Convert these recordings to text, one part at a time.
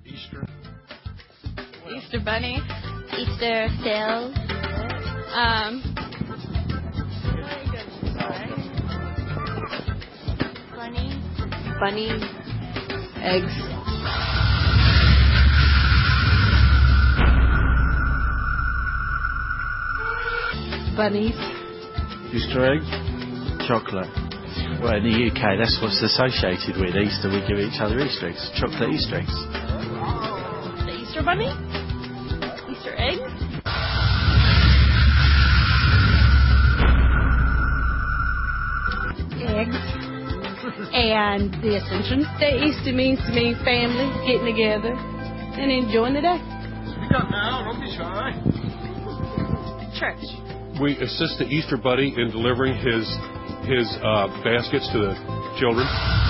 Easter. Easter Bunny. Easter sales. Bunny. Eggs. Bunnies. Easter egg? Chocolate. Well, in the UK, that's what's associated with Easter. We give each other Easter eggs. Chocolate Easter eggs. The Easter Bunny? Easter egg? Eggs. And the Ascension. That Easter means to me family, getting together, and enjoying the day. Speak up now, don't be shy. Church. We assist the Easter Bunny in delivering his baskets to the children.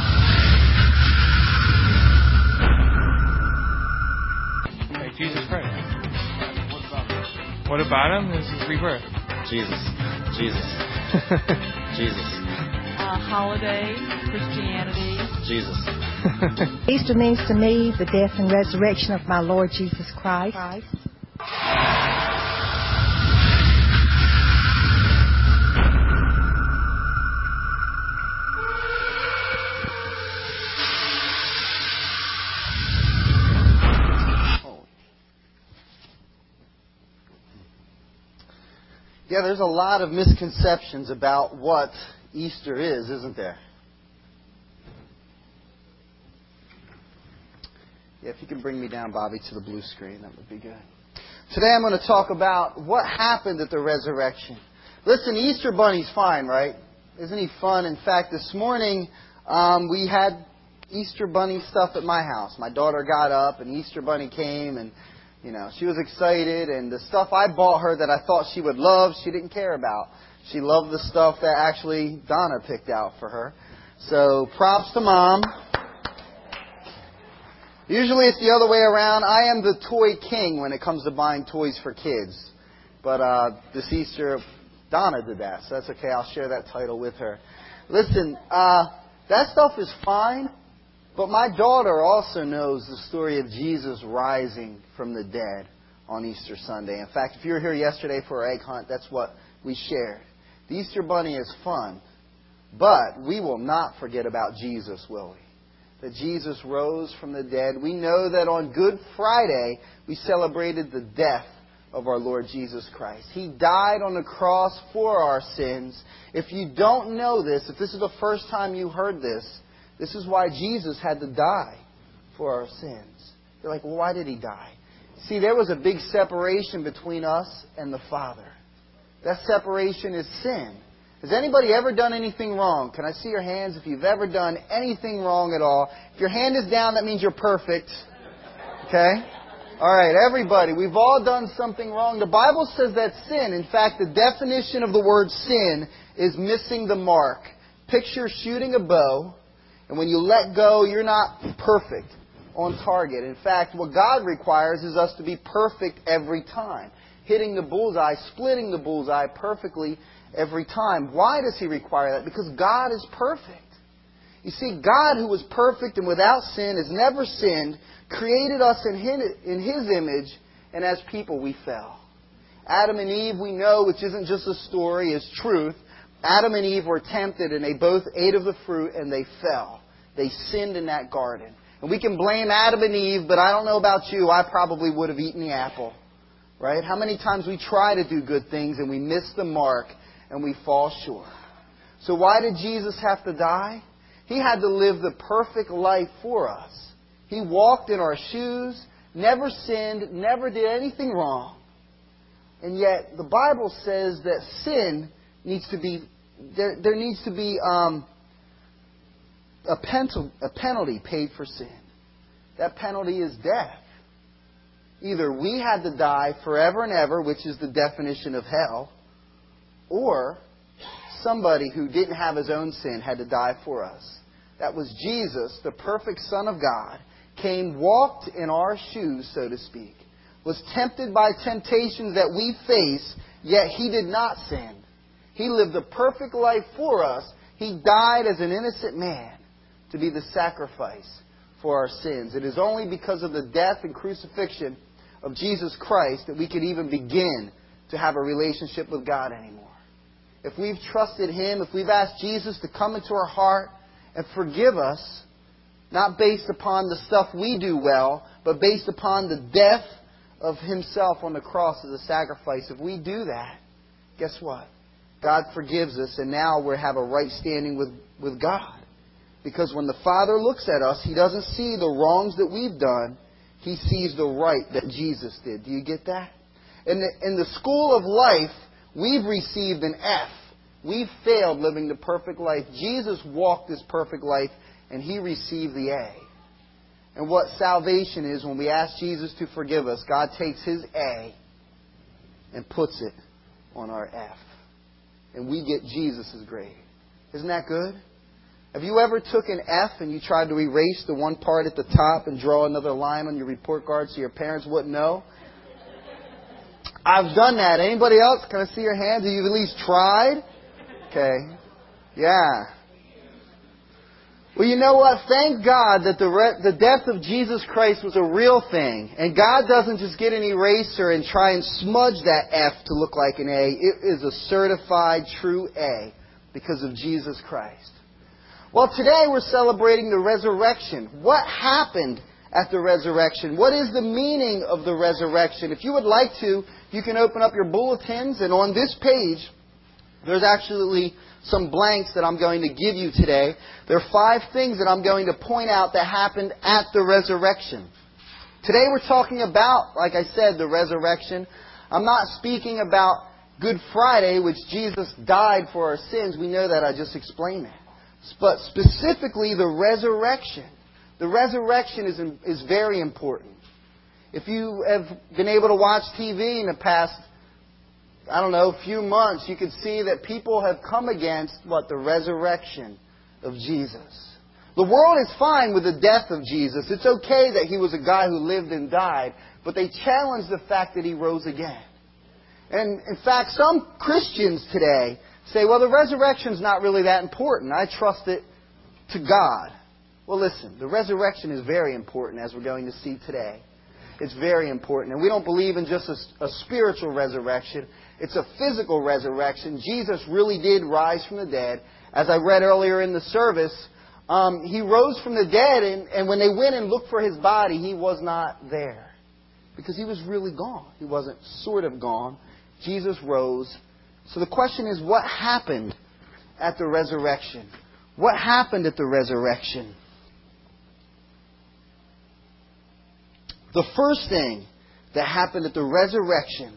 Okay, Jesus Christ. What about him? This is rebirth. Jesus. Jesus. Holiday, Christianity. Jesus. Easter means to me the death and resurrection of my Lord Jesus Christ. Yeah, there's a lot of misconceptions about what Easter is, isn't there? Yeah, if you can bring me down, Bobby, to the blue screen, that would be good. Today I'm going to talk about what happened at the resurrection. Listen, Easter Bunny's fine, right? Isn't he fun? In fact, this morning we had Easter Bunny stuff at my house. My daughter got up and Easter Bunny came and she was excited, and the stuff I bought her that I thought she would love, she didn't care about. She loved the stuff that actually Donna picked out for her. So props to Mom. Usually it's the other way around. I am the toy king when it comes to buying toys for kids. But this Easter, Donna did that, so that's okay. I'll share that title with her. Listen, that stuff is fine. But my daughter also knows the story of Jesus rising from the dead on Easter Sunday. In fact, if you were here yesterday for our egg hunt, that's what we shared. The Easter Bunny is fun, but we will not forget about Jesus, will we? That Jesus rose from the dead. We know that on Good Friday, we celebrated the death of our Lord Jesus Christ. He died on the cross for our sins. If you don't know this, if this is the first time you heard this, this is why Jesus had to die for our sins. You're like, well, why did He die? See, there was a big separation between us and the Father. That separation is sin. Has anybody ever done anything wrong? Can I see your hands if you've ever done anything wrong at all? If your hand is down, that means you're perfect. Okay? All right, everybody, we've all done something wrong. The Bible says that sin, in fact, the definition of the word sin is missing the mark. Picture shooting a bow. And when you let go, you're not perfect on target. In fact, what God requires is us to be perfect every time. Hitting the bullseye, splitting the bullseye perfectly every time. Why does He require that? Because God is perfect. You see, God, who was perfect and without sin, has never sinned, created us in His image, and as people we fell. Adam and Eve, we know, which isn't just a story, is truth. Adam and Eve were tempted and they both ate of the fruit and they fell. They sinned in that garden. And we can blame Adam and Eve, but I don't know about you, I probably would have eaten the apple. Right? How many times we try to do good things and we miss the mark and we fall short. So why did Jesus have to die? He had to live the perfect life for us. He walked in our shoes, never sinned, never did anything wrong. And yet the Bible says that sin needs to be, there needs to be a penalty paid for sin. That penalty is death. Either we had to die forever and ever, which is the definition of hell, or somebody who didn't have his own sin had to die for us. That was Jesus, the perfect Son of God, came, walked in our shoes, so to speak, was tempted by temptations that we face, yet He did not sin. He lived a perfect life for us. He died as an innocent man to be the sacrifice for our sins. It is only because of the death and crucifixion of Jesus Christ that we can even begin to have a relationship with God anymore. If we've trusted Him, if we've asked Jesus to come into our heart and forgive us, not based upon the stuff we do well, but based upon the death of Himself on the cross as a sacrifice, if we do that, guess what? God forgives us, and now we have a right standing with God. Because when the Father looks at us, He doesn't see the wrongs that we've done. He sees the right that Jesus did. Do you get that? In the school of life, we've received an F. We've failed living the perfect life. Jesus walked this perfect life, and He received the A. And what salvation is, when we ask Jesus to forgive us, God takes His A and puts it on our F. And we get Jesus' grade. Isn't that good? Have you ever took an F and you tried to erase the one part at the top and draw another line on your report card so your parents wouldn't know? I've done that. Anybody else? Can I see your hands? Have you at least tried? Okay. Yeah. Well, you know what? Thank God that the death of Jesus Christ was a real thing. And God doesn't just get an eraser and try and smudge that F to look like an A. It is a certified true A because of Jesus Christ. Well, today we're celebrating the resurrection. What happened at the resurrection? What is the meaning of the resurrection? If you would like to, you can open up your bulletins, and on this page, there's actually some blanks that I'm going to give you today. There are 5 things that I'm going to point out that happened at the resurrection. Today we're talking about, like I said, the resurrection. I'm not speaking about Good Friday, which Jesus died for our sins. We know that. I just explained that. But specifically the resurrection. The resurrection is very important. If you have been able to watch TV in the past, few months, you can see that people have come against the resurrection of Jesus. The world is fine with the death of Jesus. It's okay that He was a guy who lived and died, but they challenge the fact that He rose again. And in fact, some Christians today say, well, the resurrection's not really that important. I trust it to God. Well, listen, the resurrection is very important, as we're going to see today. It's very important. And we don't believe in just a spiritual resurrection. It's a physical resurrection. Jesus really did rise from the dead. As I read earlier in the service, He rose from the dead, and when they went and looked for His body, He was not there. Because He was really gone. He wasn't sort of gone. Jesus rose. So the question is, what happened at the resurrection? What happened at the resurrection? The first thing that happened at the resurrection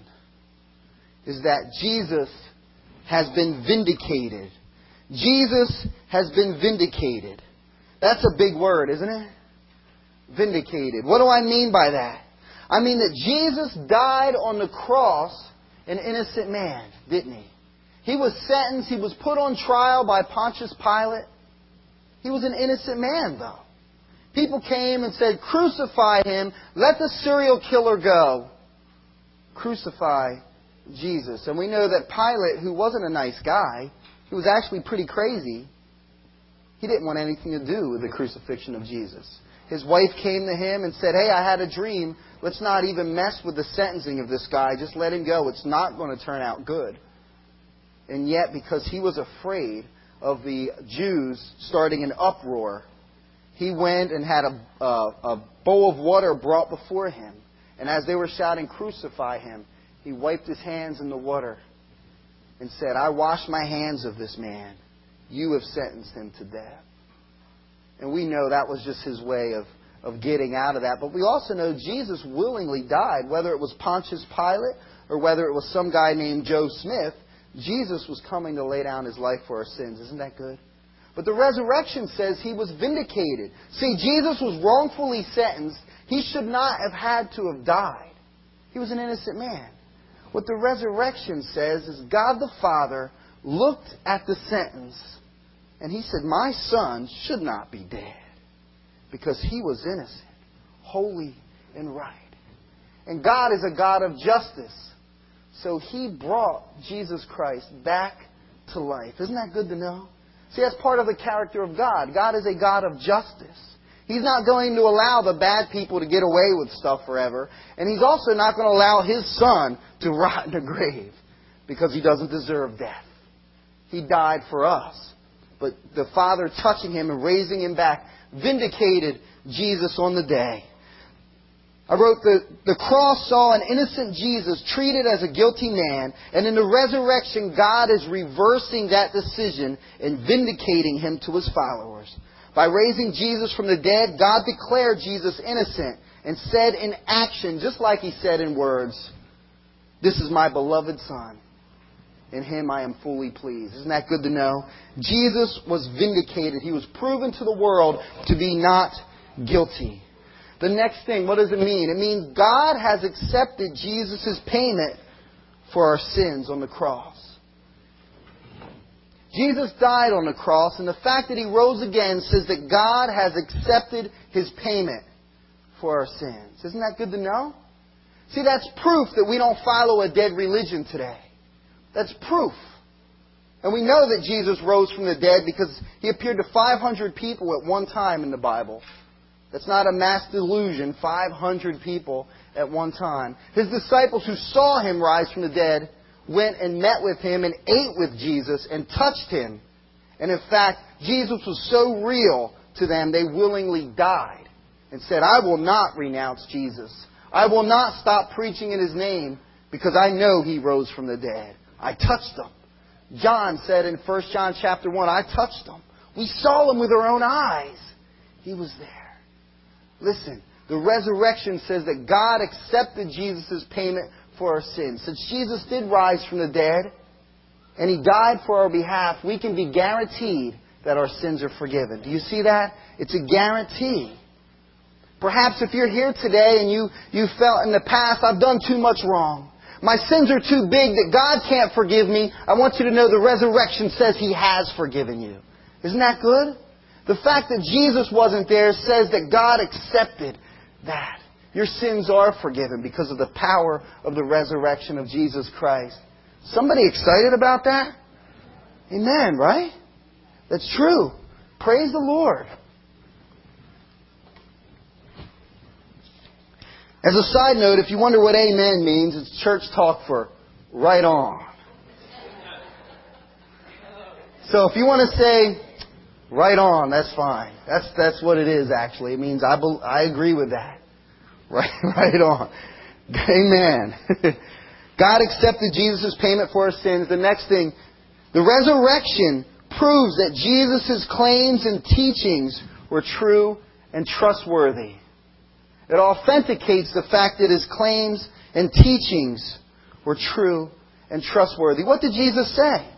is that Jesus has been vindicated. Jesus has been vindicated. That's a big word, isn't it? Vindicated. What do I mean by that? I mean that Jesus died on the cross an innocent man, didn't He? He was sentenced. He was put on trial by Pontius Pilate. He was an innocent man, though. People came and said, crucify Him. Let the serial killer go. Crucify Jesus. And we know that Pilate, who wasn't a nice guy, he was actually pretty crazy. He didn't want anything to do with the crucifixion of Jesus. His wife came to him and said, hey, I had a dream. Let's not even mess with the sentencing of this guy. Just let him go. It's not going to turn out good. And yet, because he was afraid of the Jews starting an uproar, he went and had a bowl of water brought before him. And as they were shouting, crucify Him, he wiped his hands in the water and said, I wash my hands of this man. You have sentenced him to death. And we know that was just his way of getting out of that. But we also know Jesus willingly died, whether it was Pontius Pilate or whether it was some guy named Joe Smith. Jesus was coming to lay down His life for our sins. Isn't that good? But the resurrection says He was vindicated. See, Jesus was wrongfully sentenced. He should not have had to have died. He was an innocent man. What the resurrection says is God the Father looked at the sentence and He said, my son should not be dead because he was innocent, holy and right. And God is a God of justice. So He brought Jesus Christ back to life. Isn't that good to know? See, that's part of the character of God. God is a God of justice. He's not going to allow the bad people to get away with stuff forever. And He's also not going to allow His Son to rot in a grave because He doesn't deserve death. He died for us. But the Father touching Him and raising Him back vindicated Jesus on the day. I wrote, the cross saw an innocent Jesus treated as a guilty man, and in the resurrection, God is reversing that decision and vindicating Him to His followers. By raising Jesus from the dead, God declared Jesus innocent and said in action, just like He said in words, "This is my beloved Son. In Him I am fully pleased." Isn't that good to know? Jesus was vindicated. He was proven to the world to be not guilty. The next thing, what does it mean? It means God has accepted Jesus' payment for our sins on the cross. Jesus died on the cross, and the fact that He rose again says that God has accepted His payment for our sins. Isn't that good to know? See, that's proof that we don't follow a dead religion today. That's proof. And we know that Jesus rose from the dead because He appeared to 500 people at one time in the Bible. That's not a mass delusion, 500 people at one time. His disciples who saw Him rise from the dead went and met with Him and ate with Jesus and touched Him. And in fact, Jesus was so real to them, they willingly died and said, "I will not renounce Jesus. I will not stop preaching in His name because I know He rose from the dead. I touched Him." John said in 1 John chapter 1, "I touched Him. We saw Him with our own eyes. He was there." Listen, the resurrection says that God accepted Jesus' payment for our sins. Since Jesus did rise from the dead and He died for our behalf, we can be guaranteed that our sins are forgiven. Do you see that? It's a guarantee. Perhaps if you're here today and you felt in the past, "I've done too much wrong. My sins are too big that God can't forgive me." I want you to know the resurrection says He has forgiven you. Isn't that good? The fact that Jesus wasn't there says that God accepted that. Your sins are forgiven because of the power of the resurrection of Jesus Christ. Somebody excited about that? Amen, right? That's true. Praise the Lord. As a side note, if you wonder what amen means, it's church talk for right on. So if you want to say right on, that's fine. That's what it is actually. It means I agree with that. Right on. Amen. God accepted Jesus' payment for our sins. The next thing, the resurrection proves that Jesus' claims and teachings were true and trustworthy. It authenticates the fact that His claims and teachings were true and trustworthy. What did Jesus say?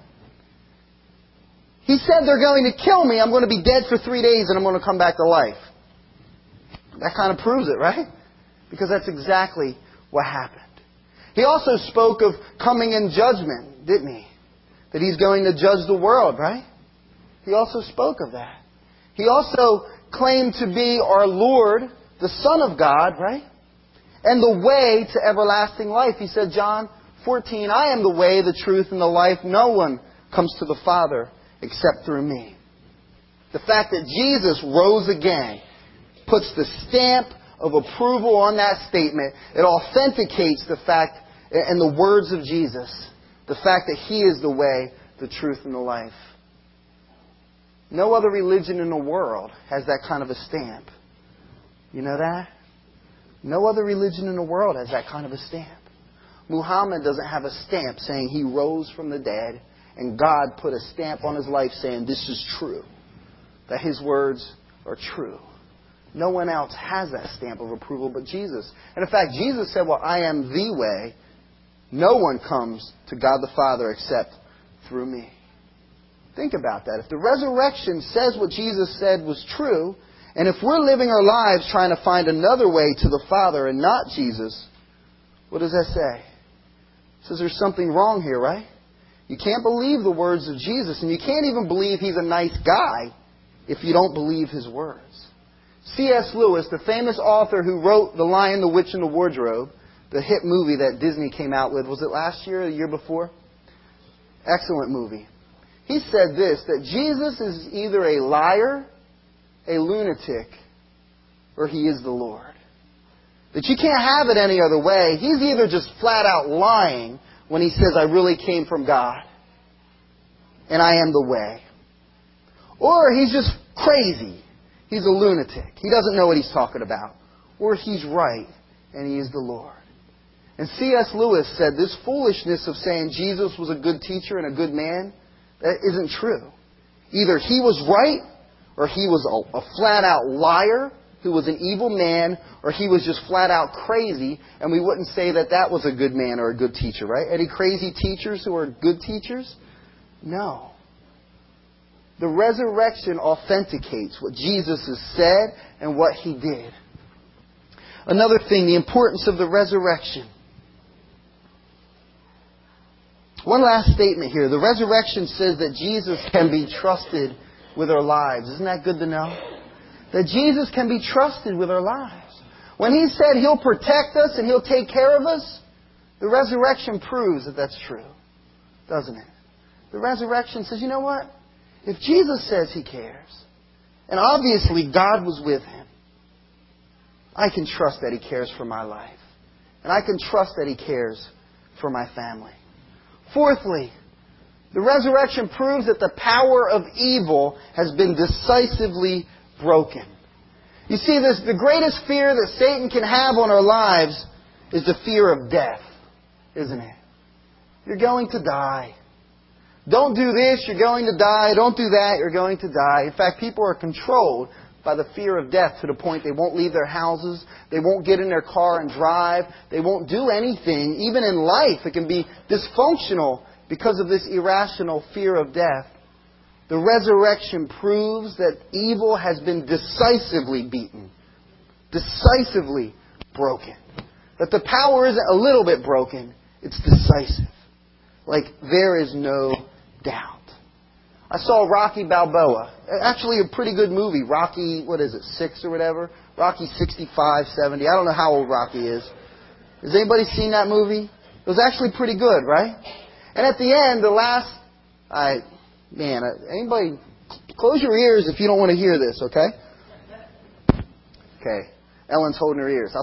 He said, "They're going to kill me. I'm going to be dead for 3 days and I'm going to come back to life." That kind of proves it, right? Because that's exactly what happened. He also spoke of coming in judgment, didn't He? That He's going to judge the world, right? He also spoke of that. He also claimed to be our Lord, the Son of God, right? And the way to everlasting life. He said, John 14, "I am the way, the truth, and the life. No one comes to the Father except through me." The fact that Jesus rose again puts the stamp of approval on that statement. It authenticates the fact and the words of Jesus. The fact that He is the way, the truth, and the life. No other religion in the world has that kind of a stamp. You know that? No other religion in the world has that kind of a stamp. Muhammad doesn't have a stamp saying he rose from the dead, and God put a stamp on his life saying this is true, that his words are true. No one else has that stamp of approval but Jesus. And in fact, Jesus said, "Well, I am the way. No one comes to God the Father except through me." Think about that. If the resurrection says what Jesus said was true, and if we're living our lives trying to find another way to the Father and not Jesus, what does that say? It says there's something wrong here, right? You can't believe the words of Jesus, and you can't even believe He's a nice guy if you don't believe His words. C.S. Lewis, the famous author who wrote The Lion, the Witch, and the Wardrobe, the hit movie that Disney came out with, was it last year or the year before? Excellent movie. He said this, that Jesus is either a liar, a lunatic, or He is the Lord. That you can't have it any other way. He's either just flat out lying when He says, I really came from God, and I am the way. Or He's just crazy. He's a lunatic. He doesn't know what He's talking about. Or He's right, and He is the Lord. And C.S. Lewis said this foolishness of saying Jesus was a good teacher and a good man, that isn't true. Either He was right, or He was a flat-out liar who was an evil man, or He was just flat-out crazy, and we wouldn't say that that was a good man or a good teacher, right? Any crazy teachers who are good teachers? No. The resurrection authenticates what Jesus has said and what He did. Another thing, the importance of the resurrection. One last statement here. The resurrection says that Jesus can be trusted with our lives. Isn't that good to know? That Jesus can be trusted with our lives. When He said He'll protect us and He'll take care of us, the resurrection proves that that's true. Doesn't it? The resurrection says, you know what? If Jesus says He cares, and obviously God was with Him, I can trust that He cares for my life. And I can trust that He cares for my family. Fourthly, the resurrection proves that the power of evil has been decisively broken. You see, the greatest fear that Satan can have on our lives is the fear of death, isn't it? You're going to die. Don't do this, you're going to die. Don't do that, you're going to die. In fact, people are controlled by the fear of death to the point they won't leave their houses, they won't get in their car and drive, they won't do anything. Even in life, it can be dysfunctional because of this irrational fear of death. The resurrection proves that evil has been decisively beaten, decisively broken. That the power isn't a little bit broken, it's decisive. Like there is no doubt. I saw Rocky Balboa. Actually a pretty good movie. Rocky, 6 or whatever? Rocky 65, 70. I don't know how old Rocky is. Has anybody seen that movie? It was actually pretty good, right? And at the end, anybody, close your ears if you don't want to hear this, okay? Okay. Ellen's holding her ears.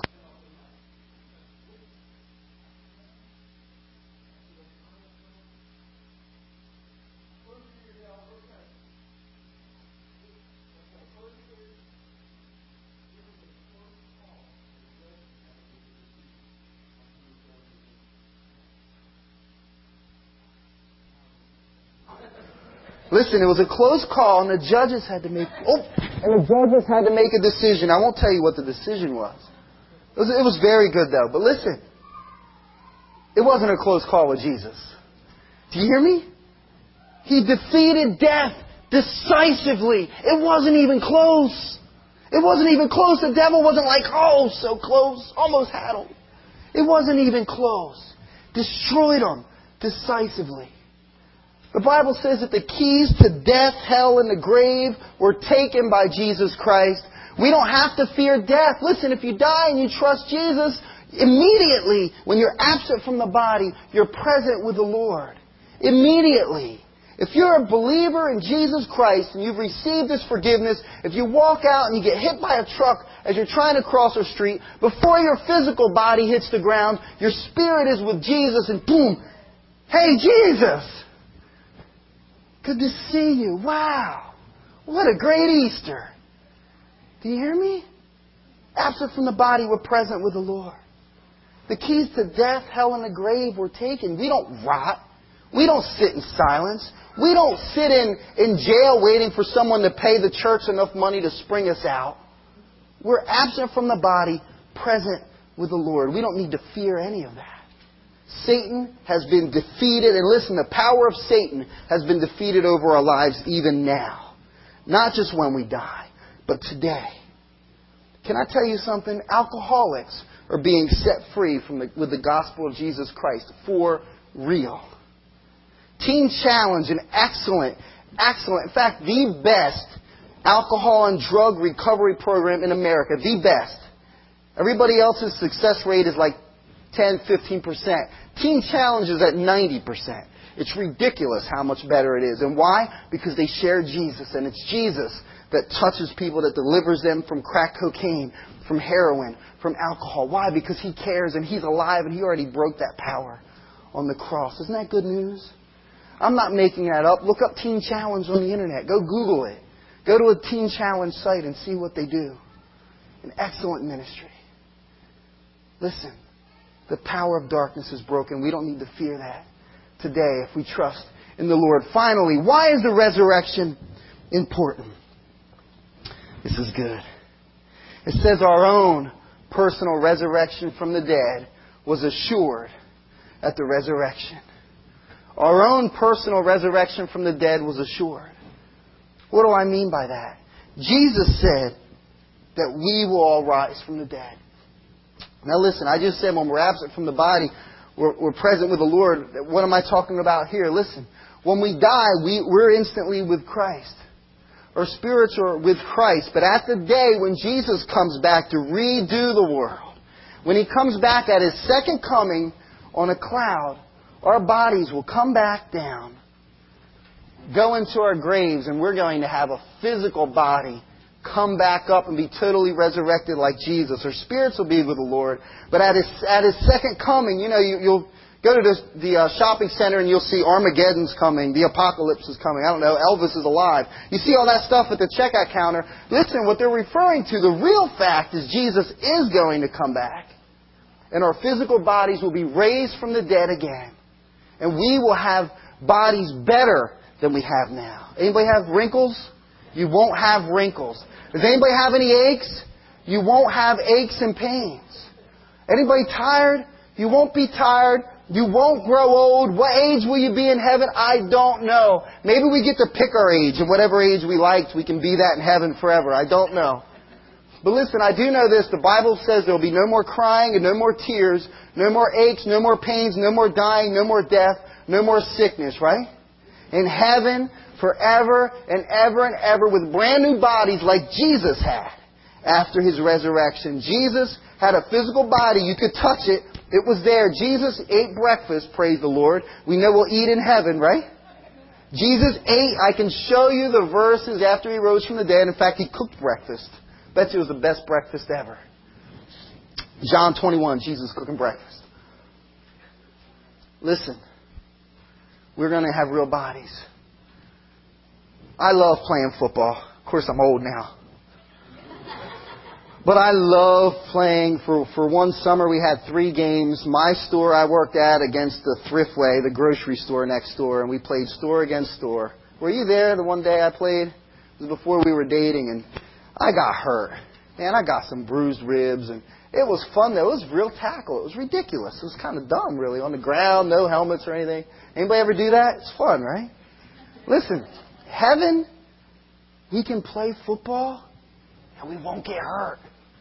Listen, it was a close call, and the judges had to make a decision. I won't tell you what the decision was. It was very good, though. But listen, it wasn't a close call with Jesus. Do you hear me? He defeated death decisively. It wasn't even close. It wasn't even close. The devil wasn't like, oh, so close, almost had him. It wasn't even close. Destroyed him decisively. The Bible says that the keys to death, hell, and the grave were taken by Jesus Christ. We don't have to fear death. Listen, if you die and you trust Jesus, immediately, when you're absent from the body, you're present with the Lord. Immediately. If you're a believer in Jesus Christ and you've received His forgiveness, if you walk out and you get hit by a truck as you're trying to cross a street, before your physical body hits the ground, your spirit is with Jesus and boom, hey, Jesus! Good to see you. Wow. What a great Easter. Do you hear me? Absent from the body, we're present with the Lord. The keys to death, hell, and the grave were taken. We don't rot. We don't sit in silence. We don't sit in jail waiting for someone to pay the church enough money to spring us out. We're absent from the body, present with the Lord. We don't need to fear any of that. Satan has been defeated. And listen, the power of Satan has been defeated over our lives even now. Not just when we die, but today. Can I tell you something? Alcoholics are being set free with the gospel of Jesus Christ for real. Teen Challenge, an excellent, in fact, the best alcohol and drug recovery program in America. The best. Everybody else's success rate is like 10, 15%. Teen Challenge is at 90%. It's ridiculous how much better it is. And why? Because they share Jesus. And it's Jesus that touches people, that delivers them from crack cocaine, from heroin, from alcohol. Why? Because He cares and He's alive and He already broke that power on the cross. Isn't that good news? I'm not making that up. Look up Teen Challenge on the internet. Go Google it. Go to a Teen Challenge site and see what they do. An excellent ministry. Listen, the power of darkness is broken. We don't need to fear that today if we trust in the Lord. Finally, why is the resurrection important? This is good. It says our own personal resurrection from the dead was assured at the resurrection. Our own personal resurrection from the dead was assured. What do I mean by that? Jesus said that we will all rise from the dead. Now listen, I just said when we're absent from the body, we're present with the Lord. What am I talking about here? Listen, when we die, we're instantly with Christ. Our spirits are with Christ. But at the day when Jesus comes back to redo the world, when He comes back at His second coming on a cloud, our bodies will come back down, go into our graves, and we're going to have a physical body come back up and be totally resurrected like Jesus. Our spirits will be with the Lord. But at His second coming, you'll go to the shopping center and you'll see Armageddon's coming, the apocalypse is coming. I don't know, Elvis is alive. You see all that stuff at the checkout counter. Listen, what they're referring to, the real fact is Jesus is going to come back. And our physical bodies will be raised from the dead again. And we will have bodies better than we have now. Anybody have wrinkles? You won't have wrinkles. Does anybody have any aches? You won't have aches and pains. Anybody tired? You won't be tired. You won't grow old. What age will you be in heaven? I don't know. Maybe we get to pick our age, and whatever age we liked, we can be that in heaven forever. I don't know. But listen, I do know this. The Bible says there will be no more crying and no more tears, no more aches, no more pains, no more dying, no more death, no more sickness, right? In heaven, forever and ever with brand new bodies like Jesus had after His resurrection. Jesus had a physical body. You could touch it. It was there. Jesus ate breakfast, praise the Lord. We know we'll eat in heaven, right? Jesus ate. I can show you the verses after He rose from the dead. In fact, He cooked breakfast. Bet you it was the best breakfast ever. John 21, Jesus cooking breakfast. Listen, we're going to have real bodies. I love playing football. Of course, I'm old now. But I love playing. For one summer, we had 3 games. My store I worked at against the Thriftway, the grocery store next door, and we played store against store. Were you there the one day I played? It was before we were dating, and I got hurt. Man, I got some bruised ribs, and it was fun, though. It was real tackle. It was ridiculous. It was kind of dumb, really, on the ground, no helmets or anything. Anybody ever do that? It's fun, right? Listen, heaven, we can play football, and we won't get hurt.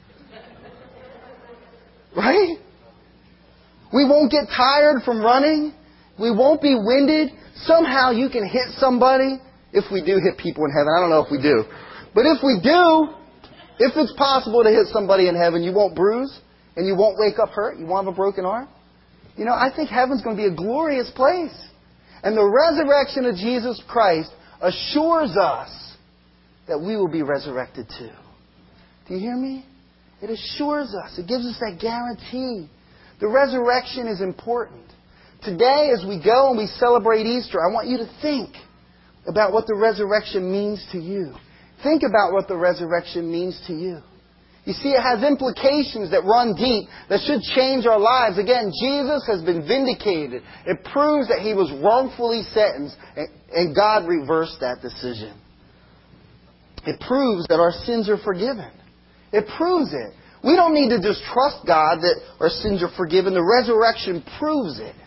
Right? We won't get tired from running. We won't be winded. Somehow you can hit somebody. If we do hit people in heaven. I don't know if we do. But if we do, if it's possible to hit somebody in heaven, you won't bruise and you won't wake up hurt. You won't have a broken arm. I think heaven's going to be a glorious place. And the resurrection of Jesus Christ assures us that we will be resurrected too. Do you hear me? It assures us. It gives us that guarantee. The resurrection is important. Today, as we go and we celebrate Easter, I want you to think about what the resurrection means to you. Think about what the resurrection means to you. You see, it has implications that run deep, that should change our lives. Again, Jesus has been vindicated. It proves that He was wrongfully sentenced, and God reversed that decision. It proves that our sins are forgiven. It proves it. We don't need to just trust God that our sins are forgiven. The resurrection proves it.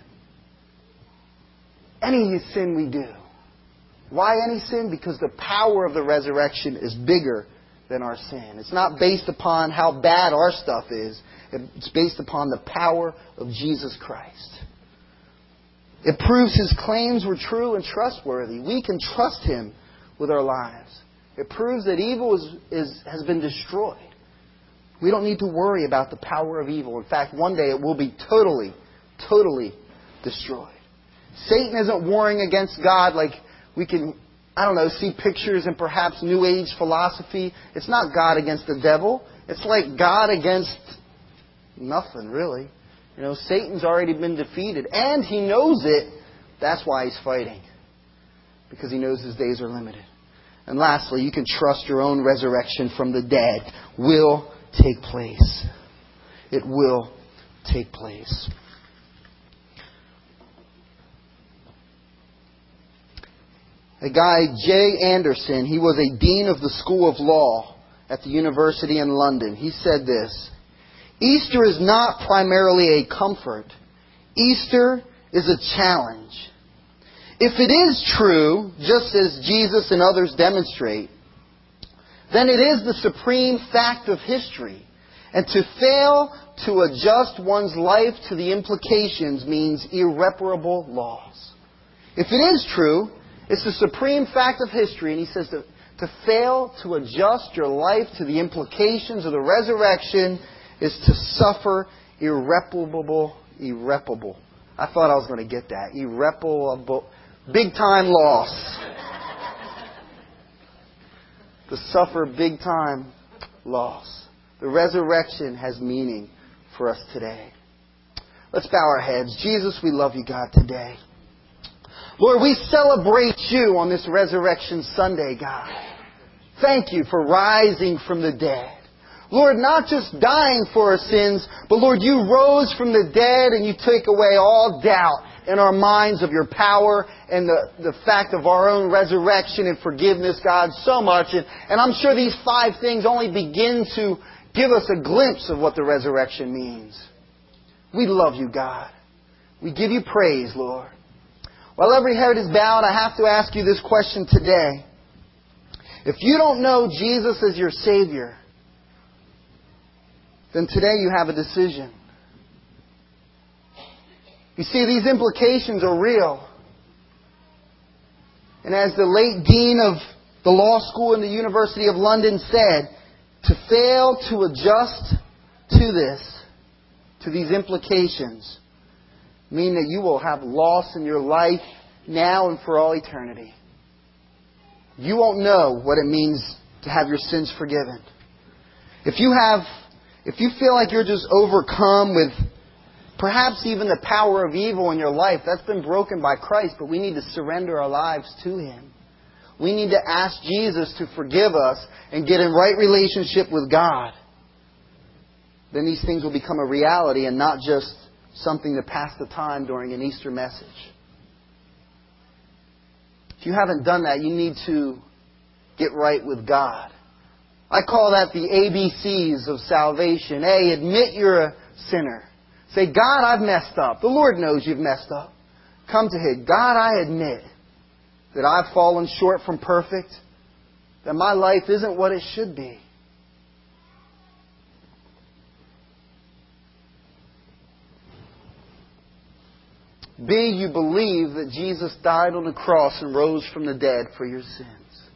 Any sin we do. Why any sin? Because the power of the resurrection is bigger than our sin. It's not based upon how bad our stuff is. It's based upon the power of Jesus Christ. It proves His claims were true and trustworthy. We can trust Him with our lives. It proves that evil has been destroyed. We don't need to worry about the power of evil. In fact, one day it will be totally destroyed. Satan isn't warring against God like we can, see pictures in perhaps New Age philosophy. It's not God against the devil. It's like God against nothing, really. Satan's already been defeated. And he knows it. That's why he's fighting. Because he knows his days are limited. And lastly, you can trust your own resurrection from the dead will take place. It will take place. A guy, Jay Anderson, he was a dean of the School of Law at the University in London. He said this: Easter is not primarily a comfort. Easter is a challenge. If it is true, just as Jesus and others demonstrate, then it is the supreme fact of history. And to fail to adjust one's life to the implications means irreparable loss. If it is true, it's the supreme fact of history. And he says to fail to adjust your life to the implications of the resurrection is to suffer irreparable. I thought I was going to get that. Irreparable. Big time loss. To suffer big time loss. The resurrection has meaning for us today. Let's bow our heads. Jesus, we love you, God, today. Lord, we celebrate you on this Resurrection Sunday, God. Thank you for rising from the dead. Lord, not just dying for our sins, but Lord, you rose from the dead and you take away all doubt in our minds of your power and the fact of our own resurrection and forgiveness, God, so much. And I'm sure these 5 things only begin to give us a glimpse of what the resurrection means. We love you, God. We give you praise, Lord. While every head is bowed, I have to ask you this question today. If you don't know Jesus as your Savior, then today you have a decision. You see, these implications are real. And as the late dean of the law school in the University of London said, to fail to adjust to these implications, mean that you will have loss in your life now and for all eternity. You won't know what it means to have your sins forgiven. If you feel like you're just overcome with perhaps even the power of evil in your life, that's been broken by Christ, but we need to surrender our lives to Him. We need to ask Jesus to forgive us and get in right relationship with God. Then these things will become a reality and not just something to pass the time during an Easter message. If you haven't done that, you need to get right with God. I call that the ABCs of salvation. A, admit you're a sinner. Say, God, I've messed up. The Lord knows you've messed up. Come to Him. God, I admit that I've fallen short from perfect, that my life isn't what it should be. B, you believe that Jesus died on the cross and rose from the dead for your sins.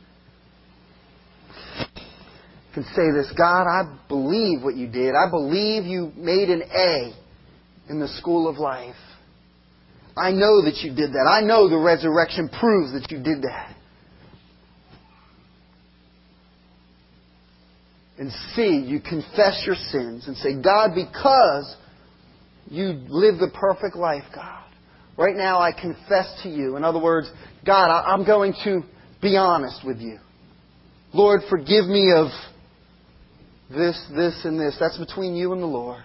You can say this: God, I believe what you did. I believe you made an A in the school of life. I know that you did that. I know the resurrection proves that you did that. And C, you confess your sins and say, God, because you lived the perfect life, God, right now I confess to you. In other words, God, I'm going to be honest with you. Lord, forgive me of this, and this. That's between you and the Lord.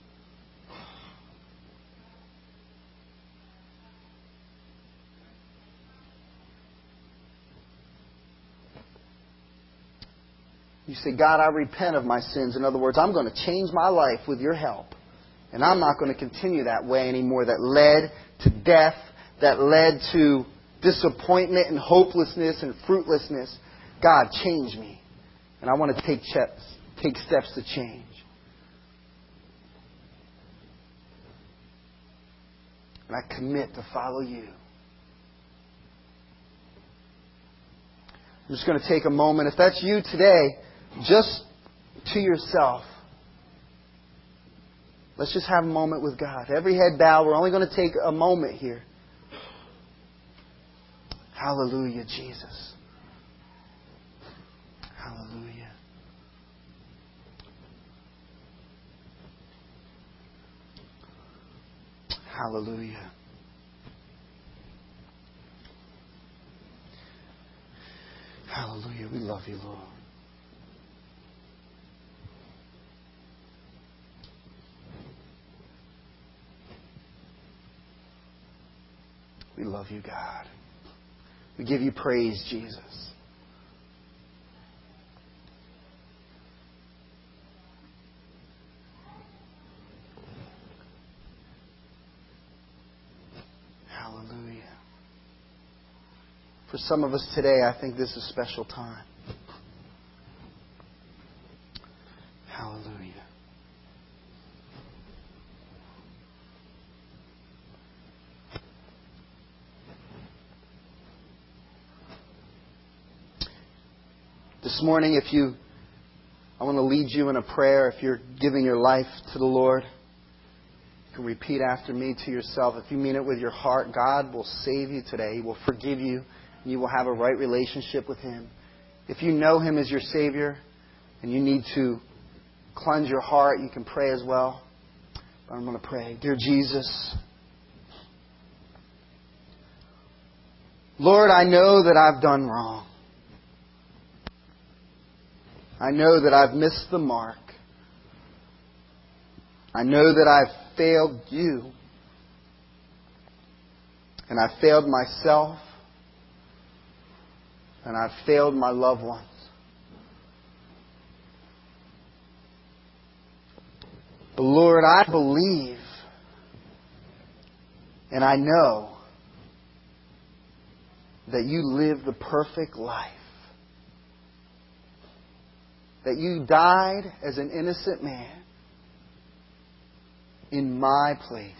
You say, God, I repent of my sins. In other words, I'm going to change my life with your help. And I'm not going to continue that way anymore that led to death, that led to disappointment and hopelessness and fruitlessness. God, change me. And I want to take steps to change. And I commit to follow you. I'm just going to take a moment. If that's you today, just to yourself, let's just have a moment with God. Every head bowed. We're only going to take a moment here. Hallelujah, Jesus. Hallelujah. Hallelujah. Hallelujah. We love you, Lord. We love you, God. We give you praise, Jesus. Hallelujah. For some of us today, I think this is a special time. Hallelujah. This morning, I want to lead you in a prayer. If you're giving your life to the Lord, you can repeat after me to yourself. If you mean it with your heart, God will save you today. He will forgive you, and you will have a right relationship with Him. If you know Him as your Savior, and you need to cleanse your heart, you can pray as well. But I'm going to pray. Dear Jesus, Lord, I know that I've done wrong. I know that I've missed the mark. I know that I've failed you. And I've failed myself. And I've failed my loved ones. But Lord, I believe and I know that you lived the perfect life. That you died as an innocent man in my place.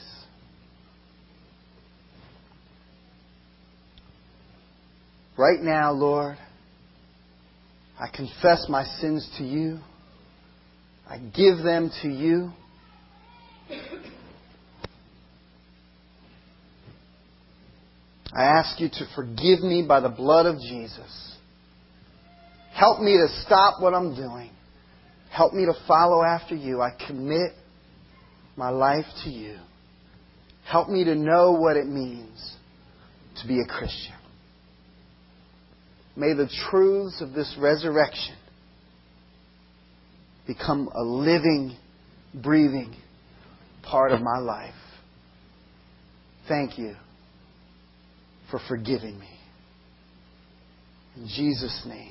Right now, Lord, I confess my sins to you. I give them to you. I ask you to forgive me by the blood of Jesus. Help me to stop what I'm doing. Help me to follow after you. I commit my life to you. Help me to know what it means to be a Christian. May the truths of this resurrection become a living, breathing part of my life. Thank you for forgiving me. In Jesus' name.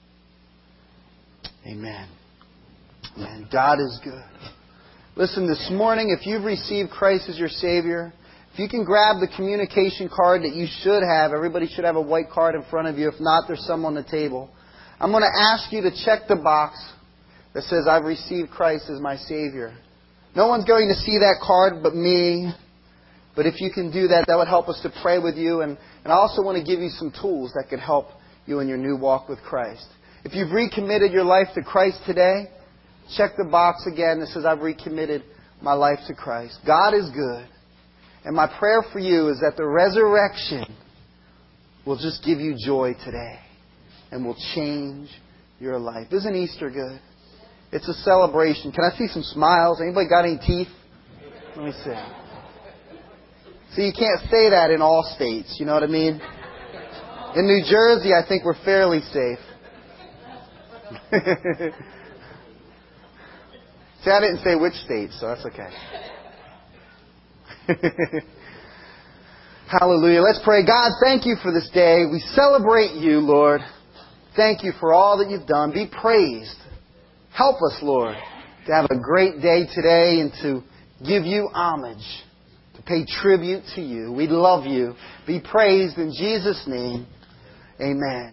Amen. Amen. God is good. Listen, this morning, if you've received Christ as your Savior, if you can grab the communication card that you should have, everybody should have a white card in front of you. If not, there's some on the table. I'm going to ask you to check the box that says, I've received Christ as my Savior. No one's going to see that card but me. But if you can do that, that would help us to pray with you. And I also want to give you some tools that could help you in your new walk with Christ. If you've recommitted your life to Christ today, check the box again that says, I've recommitted my life to Christ. God is good. And my prayer for you is that the resurrection will just give you joy today and will change your life. Isn't Easter good? It's a celebration. Can I see some smiles? Anybody got any teeth? Let me see. See, you can't say that in all states. You know what I mean? In New Jersey, I think we're fairly safe. See, I didn't say which state, so that's okay. Hallelujah. Let's pray. God, thank you for this day. We celebrate you, Lord. Thank you for all that you've done. Be praised. Help us, Lord, to have a great day today and to give you homage, to pay tribute to you. We love you. Be praised in Jesus' name. Amen.